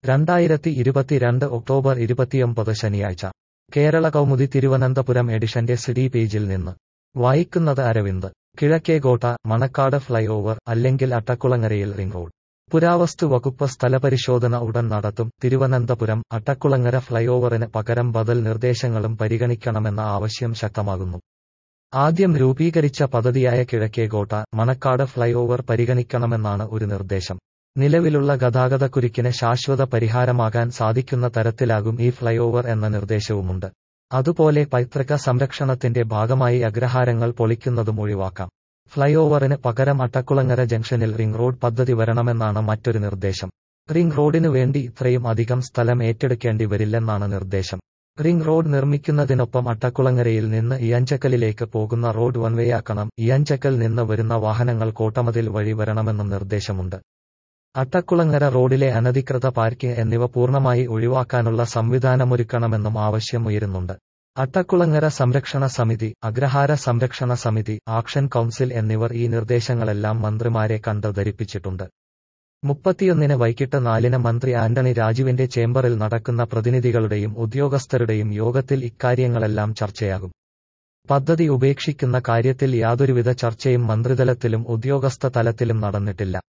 2022 October 29 ശനിയാഴ്ച കേരള കൗമുദി തിരുവനന്തപുരം എഡിഷന്റെ CD പേജിൽ നിന്ന് വായിക്കുന്നത് അരവിന്ദ്. കിഴക്കേകോട്ട മണക്കാട് ഫ്ലൈ ഓവർ അല്ലെങ്കിൽ അട്ടക്കുളങ്ങരയിൽ റിംഗ് റോഡ്. പുരാവസ്തു വകുപ്പ് സ്ഥലപരിശോധന ഉടൻ നടത്തും. തിരുവനന്തപുരം അട്ടക്കുളങ്ങര ഫ്ലൈ ഓവറിന് പകരം ബദൽ നിർദ്ദേശങ്ങളും പരിഗണിക്കണമെന്ന ആവശ്യം ശക്തമാകുന്നു. ആദ്യം രൂപീകരിച്ച പദ്ധതിയായ കിഴക്കേകോട്ട മണക്കാട് ഫ്ലൈ ഓവർ പരിഗണിക്കണമെന്നാണ് ഒരു നിർദ്ദേശം. നിലവിലുള്ള ഗതാഗതക്കുരുക്കിന് ശാശ്വത പരിഹാരമാകാൻ സാധിക്കുന്ന തരത്തിലാകും ഈ ഫ്ലൈ ഓവർ എന്ന നിർദ്ദേശവുമുണ്ട്. അതുപോലെ പൈതൃക സംരക്ഷണത്തിന്റെ ഭാഗമായി അഗ്രഹാരങ്ങൾ പൊളിക്കുന്നതും ഒഴിവാക്കാം. ഫ്ലൈ ഓവറിന് പകരം അട്ടക്കുളങ്ങര ജംഗ്ഷനിൽ റിംഗ് റോഡ് പദ്ധതി വരണമെന്നാണ് മറ്റൊരു നിർദ്ദേശം. റിംഗ് റോഡിനു വേണ്ടി ഇത്രയും അധികം സ്ഥലം ഏറ്റെടുക്കേണ്ടി വരില്ലെന്നാണ് നിർദ്ദേശം. റിംഗ് റോഡ് നിർമ്മിക്കുന്നതിനൊപ്പം അട്ടക്കുളങ്ങരയിൽ നിന്ന് ഇയാഞ്ചക്കലിലേക്ക് പോകുന്ന റോഡ് വൺവേയാക്കണം. ഇയാഞ്ചക്കൽ നിന്ന് വരുന്ന വാഹനങ്ങൾ കോട്ടമതിൽ വഴി വരണമെന്നും നിർദ്ദേശമുണ്ട്. അട്ടക്കുളങ്ങര റോഡിലെ അനധികൃത പാർക്കിംഗ് എന്നിവ പൂർണ്ണമായി ഒഴിവാക്കാനുള്ള സംവിധാനമൊരുക്കണമെന്നും ആവശ്യം ഉയരുന്നുണ്ട്. അട്ടക്കുളങ്ങര സംരക്ഷണ സമിതി, അഗ്രഹാര സംരക്ഷണ സമിതി, ആക്ഷൻ കൗൺസിൽ എന്നിവർ ഈ നിർദ്ദേശങ്ങളെല്ലാം മന്ത്രിമാരെ കണ്ട് ധരിപ്പിച്ചിട്ടുണ്ട്. 31 വൈകിട്ട് 4 മന്ത്രി ആന്റണി രാജുവിന്റെ ചേംബറിൽ നടക്കുന്ന പ്രതിനിധികളുടെയും ഉദ്യോഗസ്ഥരുടെയും യോഗത്തിൽ ഇക്കാര്യങ്ങളെല്ലാം ചർച്ചയാകും. പദ്ധതി ഉപേക്ഷിക്കുന്ന കാര്യത്തിൽ യാതൊരുവിധ ചർച്ചയും മന്ത്രിതലത്തിലും ഉദ്യോഗസ്ഥ തലത്തിലും നടന്നിട്ടില്ല.